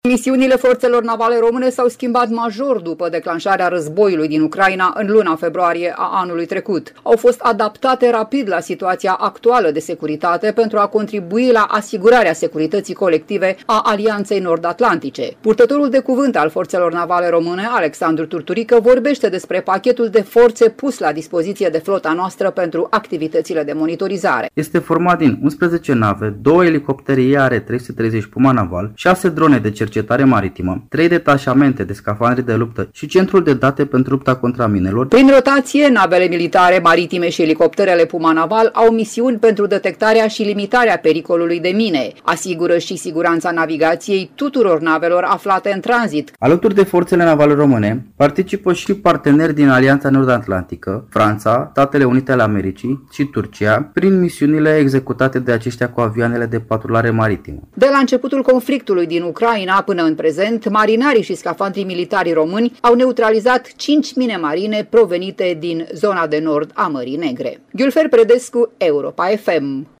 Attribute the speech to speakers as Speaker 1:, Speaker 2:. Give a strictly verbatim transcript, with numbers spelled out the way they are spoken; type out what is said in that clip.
Speaker 1: Misiunile forțelor navale române s-au schimbat major după declanșarea războiului din Ucraina în luna februarie a anului trecut. Au fost adaptate rapid la situația actuală de securitate pentru a contribui la asigurarea securității colective a Alianței Nord-Atlantice. Purtătorul de cuvânt al forțelor navale române, Alexandru Turturică, vorbește despre pachetul de forțe pus la dispoziție de flota noastră pentru activitățile de monitorizare.
Speaker 2: Este format din unsprezece nave, două elicoptere I A R trei sute treizeci Puma naval, șase drone de cercetare cercetare maritimă, trei detașamente de scafandri de luptă și centrul de date pentru lupta contra minelor.
Speaker 1: Prin rotație, navele militare, maritime și elicopterele Puma naval au misiuni pentru detectarea și limitarea pericolului de mine. Asigură și siguranța navigației tuturor navelor aflate în tranzit.
Speaker 2: Alături de forțele navale române, participă și parteneri din Alianța Nord-Atlantică, Franța, Statele Unite ale Americii și Turcia, prin misiunile executate de aceștia cu avioanele de patrulare maritimă.
Speaker 1: De la începutul conflictului din Ucraina până în prezent, marinarii și scafandrii militari români au neutralizat cinci mine marine provenite din zona de nord a Mării Negre. Gülfer Predescu, Europa F M.